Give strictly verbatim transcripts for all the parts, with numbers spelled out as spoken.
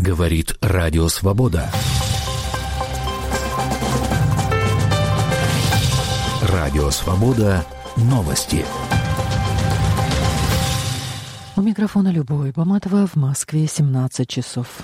Говорит Радио Свобода. Радио Свобода. Новости. У микрофона Любовь Баматова, в Москве семнадцать часов.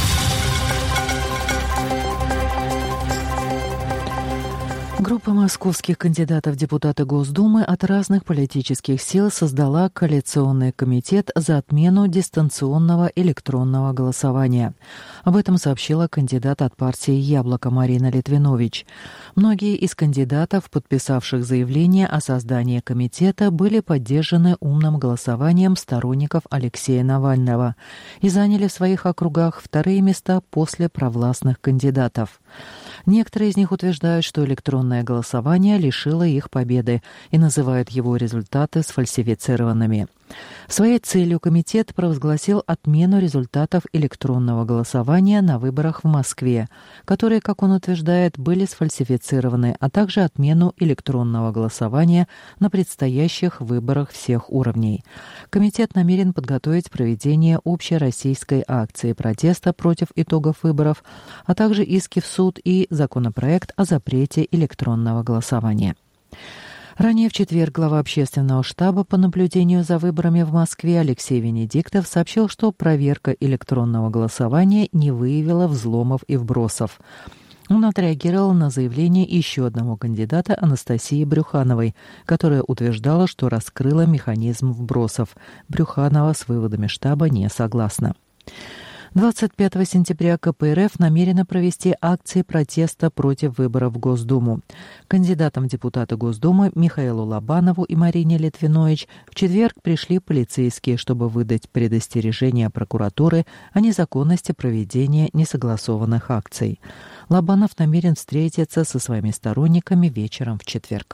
Группа московских кандидатов в депутаты Госдумы от разных политических сил создала коалиционный комитет за отмену дистанционного электронного голосования. Об этом сообщила кандидат от партии «Яблоко» Марина Литвинович. Многие из кандидатов, подписавших заявление о создании комитета, были поддержаны умным голосованием сторонников Алексея Навального и заняли в своих округах вторые места после провластных кандидатов. Некоторые из них утверждают, что электронное голосование лишило их победы и называют его результаты сфальсифицированными. Своей целью комитет провозгласил отмену результатов электронного голосования на выборах в Москве, которые, как он утверждает, были сфальсифицированы, а также отмену электронного голосования на предстоящих выборах всех уровней. Комитет намерен подготовить проведение общероссийской акции протеста против итогов выборов, а также иски в суд и законопроект о запрете электронного голосования. Ранее в четверг глава общественного штаба по наблюдению за выборами в Москве Алексей Венедиктов сообщил, что проверка электронного голосования не выявила взломов и вбросов. Он отреагировал на заявление еще одного кандидата Анастасии Брюхановой, которая утверждала, что раскрыла механизм вбросов. Брюханова с выводами штаба не согласна. двадцать пятого сентября ка пэ эр эф намерена провести акции протеста против выборов в Госдуму. Кандидатам в депутаты Госдумы Михаилу Лобанову и Марине Литвинович в четверг пришли полицейские, чтобы выдать предостережение прокуратуры о незаконности проведения несогласованных акций. Лобанов намерен встретиться со своими сторонниками вечером в четверг.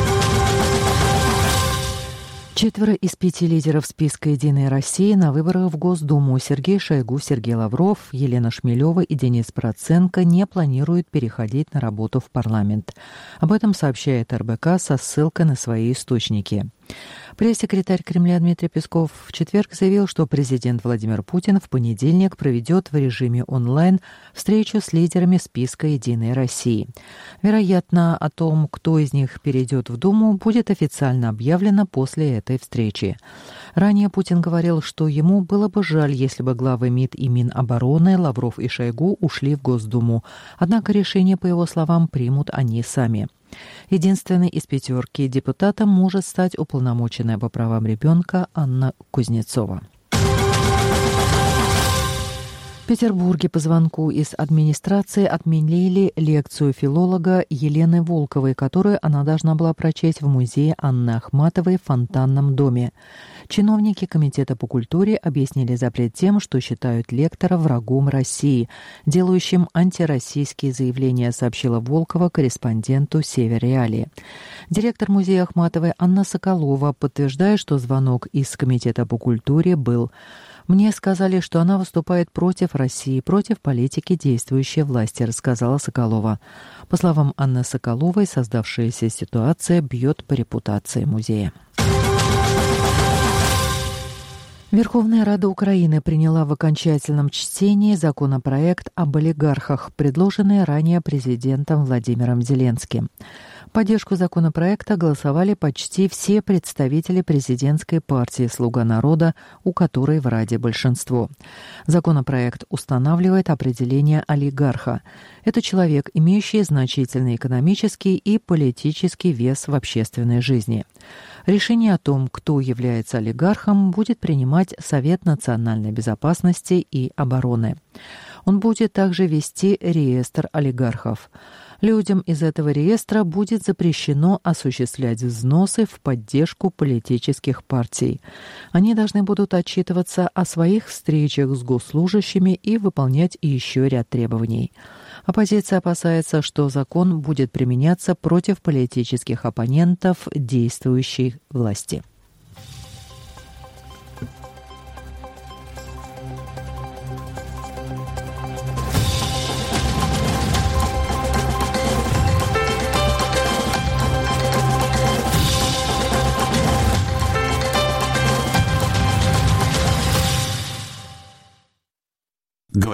Четверо из пяти лидеров списка «Единой России» на выборах в Госдуму Сергей Шойгу, Сергей Лавров, Елена Шмелева и Денис Проценко не планируют переходить на работу в парламент. Об этом сообщает эр бэ ка со ссылкой на свои источники. Пресс-секретарь Кремля Дмитрий Песков в четверг заявил, что президент Владимир Путин в понедельник проведет в режиме онлайн встречу с лидерами списка «Единой России». Вероятно, о том, кто из них перейдет в Думу, будет официально объявлено после этой встречи. Ранее Путин говорил, что ему было бы жаль, если бы главы МИД и Минобороны Лавров и Шойгу ушли в Госдуму. Однако решение, по его словам, примут они сами. Единственной из пятерки депутатом может стать уполномоченная по правам ребенка Анна Кузнецова. В Петербурге по звонку из администрации отменили лекцию филолога Елены Волковой, которую она должна была прочесть в музее Анны Ахматовой в Фонтанном доме. Чиновники Комитета по культуре объяснили запрет тем, что считают лектора врагом России, делающим антироссийские заявления, сообщила Волкова корреспонденту «Север-Реалии». Директор музея Ахматовой Анна Соколова подтверждает, что звонок из Комитета по культуре был. «Мне сказали, что она выступает против России, против политики действующей власти», рассказала Соколова. По словам Анны Соколовой, создавшаяся ситуация бьет по репутации музея. Верховная Рада Украины приняла в окончательном чтении законопроект об олигархах, предложенный ранее президентом Владимиром Зеленским. В поддержку законопроекта голосовали почти все представители президентской партии «Слуга народа», у которой в Раде большинство. Законопроект устанавливает определение олигарха. Это человек, имеющий значительный экономический и политический вес в общественной жизни. Решение о том, кто является олигархом, будет принимать Совет национальной безопасности и обороны. Он будет также вести реестр олигархов. Людям из этого реестра будет запрещено осуществлять взносы в поддержку политических партий. Они должны будут отчитываться о своих встречах с госслужащими и выполнять еще ряд требований. Оппозиция опасается, что закон будет применяться против политических оппонентов действующей власти.